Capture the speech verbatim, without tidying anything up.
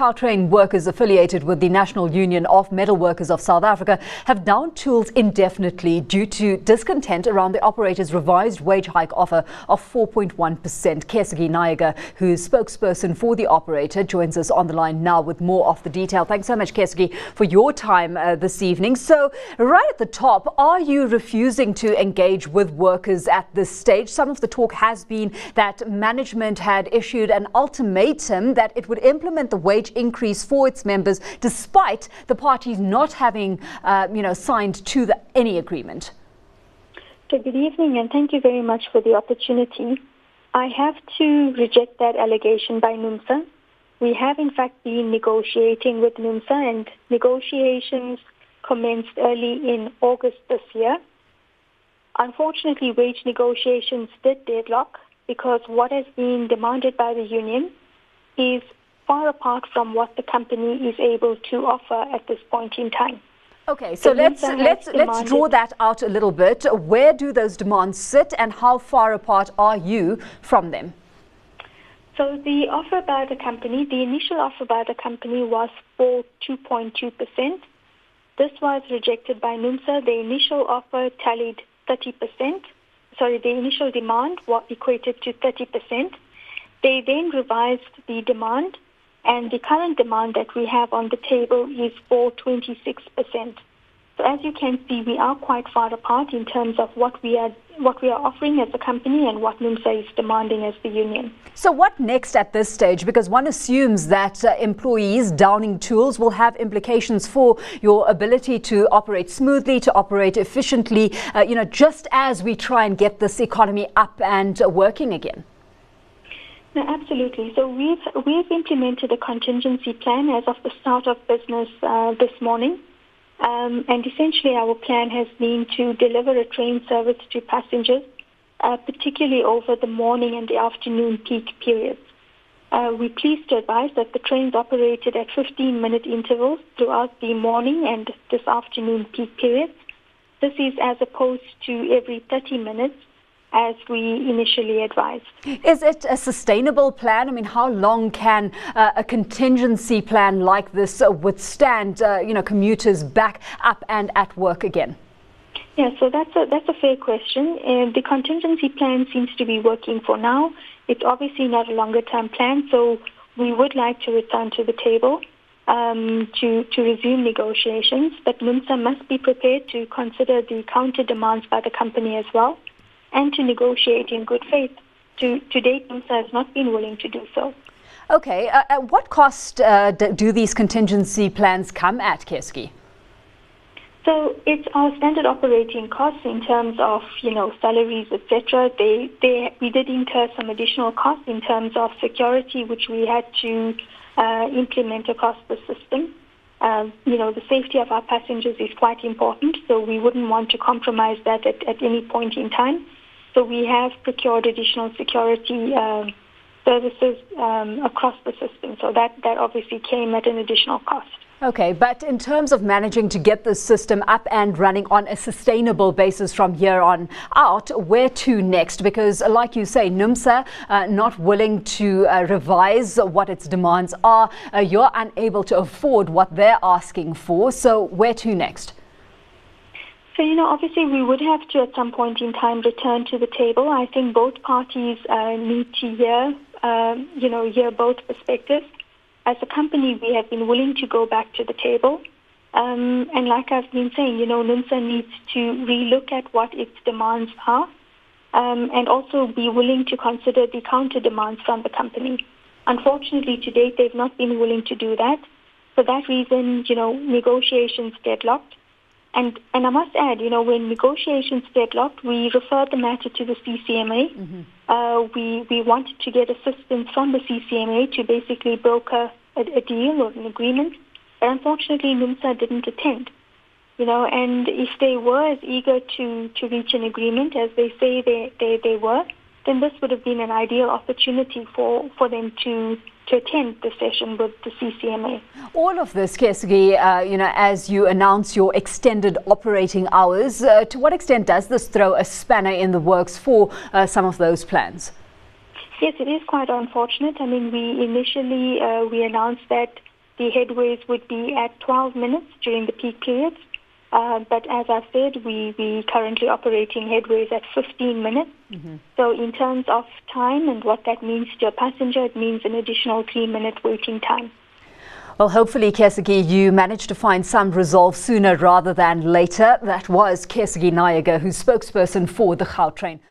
Gautrain workers affiliated with the National Union of Metal Workers of South Africa have downed tools indefinitely due to discontent around the operator's revised wage hike offer of four point one percent. Kesegi Nayaga, who's spokesperson for the operator, joins us on the line now with more of the detail. Thanks so much, Kesegi, for your time uh, this evening. So, right at the top, are you refusing to engage with workers at this stage? Some of the talk has been that management had issued an ultimatum that it would implement the wage increase for its members, despite the parties not having, uh, you know, signed to the, any agreement. So good evening, and thank you very much for the opportunity. I have to reject that allegation by NUMSA. We have, in fact, been negotiating with NUMSA, and negotiations commenced early in August this year. Unfortunately, wage negotiations did deadlock because what has been demanded by the union is far apart from what the company is able to offer at this point in time. Okay, so let's let's let's draw that out a little bit. Where do those demands sit, and how far apart are you from them? So the offer by the company, the initial offer by the company was for two point two percent. This was rejected by NUMSA. The initial offer tallied thirty percent. Sorry, the initial demand was equated to thirty percent. They then revised the demand, and the current demand that we have on the table is for twenty-six percent. So as you can see, we are quite far apart in terms of what we are what we are offering as a company and what NUMSA is demanding as the union. So what next at this stage? Because one assumes that uh, employees downing tools will have implications for your ability to operate smoothly, to operate efficiently, uh, you know, just as we try and get this economy up and uh, working again. No, absolutely. So we've we've implemented a contingency plan as of the start of business uh, this morning, um, and essentially our plan has been to deliver a train service to passengers, uh, particularly over the morning and the afternoon peak periods. Uh, we're pleased to advise that the trains operated at fifteen-minute intervals throughout the morning and this afternoon peak periods. This is as opposed to every thirty minutes. As we initially advised. Is it a sustainable plan? I mean, how long can uh, a contingency plan like this uh, withstand, uh, you know, commuters back up and at work again? Yeah, so that's a, that's a fair question. Uh, the contingency plan seems to be working for now. It's obviously not a longer-term plan, so we would like to return to the table um, to, to resume negotiations, but NUMSA must be prepared to consider the counter demands by the company as well, and to negotiate in good faith. To, to date, NUMSA has not been willing to do so. Okay, uh, at what cost uh, do these contingency plans come at, Kesegi? So it's our standard operating costs in terms of, you know, salaries, et cetera. They, they, we did incur some additional costs in terms of security, which we had to uh, implement across the system. Um, you know, the safety of our passengers is quite important, so we wouldn't want to compromise that at, at any point in time. So we have procured additional security um, services um, across the system. So that, that obviously came at an additional cost. Okay, but in terms of managing to get the system up and running on a sustainable basis from here on out, where to next? Because like you say, NUMSA uh, not willing to uh, revise what its demands are. Uh, you're unable to afford what they're asking for. So where to next? So, you know, obviously we would have to at some point in time return to the table. I think both parties uh, need to hear, um, you know, hear both perspectives. As a company, we have been willing to go back to the table. Um, and like I've been saying, you know, NUMSA needs to relook at what its demands are um, and also be willing to consider the counter demands from the company. Unfortunately, to date, they've not been willing to do that. For that reason, you know, negotiations deadlocked. And and I must add, you know, when negotiations deadlocked, we referred the matter to the C C M A. Mm-hmm. Uh, we, we wanted to get assistance from the C C M A to basically broker a, a deal or an agreement. But unfortunately, NUMSA didn't attend. You know, and if they were as eager to, to reach an agreement as they say they, they, they were, then this would have been an ideal opportunity for, for them to to attend the session with the C C M A. All of this, Kesegi, uh, you know, as you announce your extended operating hours, uh, to what extent does this throw a spanner in the works for uh, some of those plans? Yes, it is quite unfortunate. I mean, we initially uh, we announced that the headways would be at twelve minutes during the peak periods. Uh, but as I said, we, we currently operating headways at fifteen minutes. Mm-hmm. So in terms of time and what that means to a passenger, it means an additional three-minute waiting time. Well, hopefully, Kesagi, you managed to find some resolve sooner rather than later. That was Kesagi Nayager, who's spokesperson for the Gautrain.